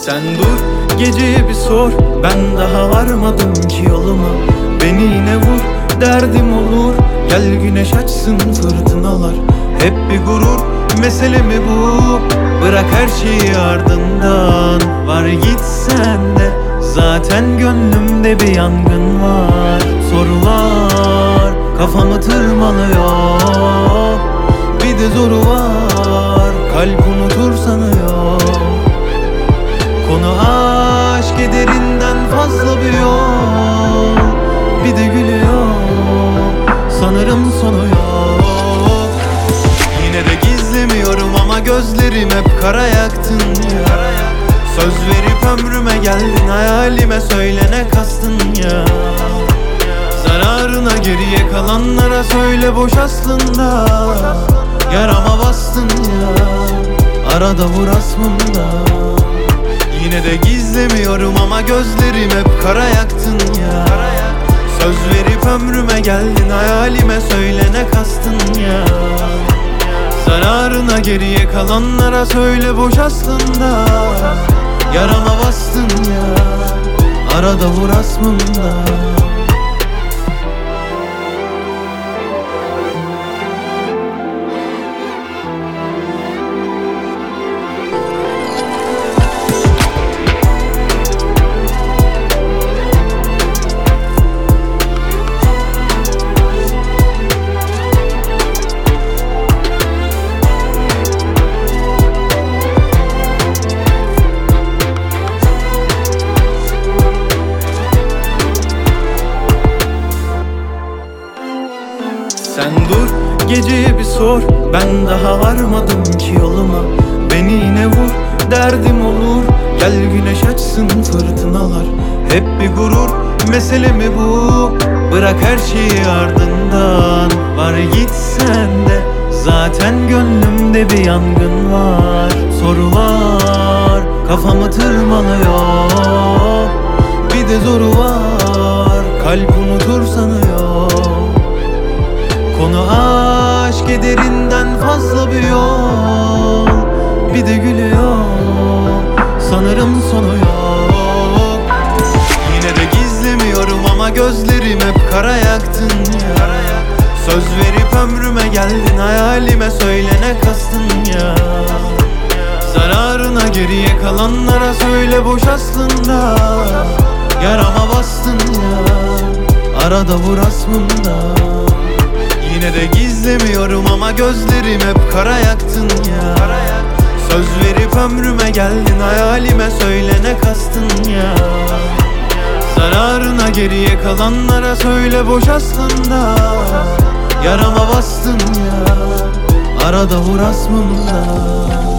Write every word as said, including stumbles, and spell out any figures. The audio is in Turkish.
Sen dur geceye bir sor, ben daha varmadım ki yoluma. Beni yine vur, derdim olur, gel güneş açsın fırtınalar. Hep bir gurur, mesele mi bu? Bırak her şeyi ardından, var git sen de. Zaten gönlümde bir yangın var. Sorular kafamı tırmalıyor, bir de zoru var, kalp unutur sanıyor. Konu aşk ederinden fazla bir yol, bir de gülüyor, sanırım sonu yok. Yine de gizlemiyorum ama gözlerim hep kara yaktın ya. Söz verip ömrüme geldin, hayalime söyle ne kastın ya. Zararına geriye kalanlara söyle boş aslında. Yarama bastın ya, arada vur asmımda. Yine de gizlemiyorum ama gözlerim hep kara yaktın ya. Söz verip ömrüme geldin, hayalime söyle ne kastın ya. Zararına geriye kalanlara söyle boş aslında. Yarama bastın ya, arada vur asmımda. Sen dur geceye bir sor, ben daha varmadım ki yoluma. Beni yine vur, derdim olur, gel güneş açsın fırtınalar. Hep bir gurur, mesele mi bu? Bırak her şeyi ardından, var git sen de. Zaten gönlümde bir yangın var. Sorular kafamı tırmalıyor, bir de zoru var, kalp unutur sanıyor. Konu aşk ederinden fazla bir yol, bir de gülüyor, sanırım sonu yok. Yine de gizlemiyorum ama gözlerim hep kara yaktın ya. Söz verip ömrüme geldin, hayalime söyle ne kastın ya. Zararına geriye kalanlara söyle boş aslında. Yarama bastın ya, arada vur asmımda. Yine de gizlemiyorum ama gözlerim hep kara yaktın ya. Söz verip ömrüme geldin, hayalime söyle ne kastın ya. Zararına geriye kalanlara söyle boş aslında. Yarama bastın ya, arada vur asmımda.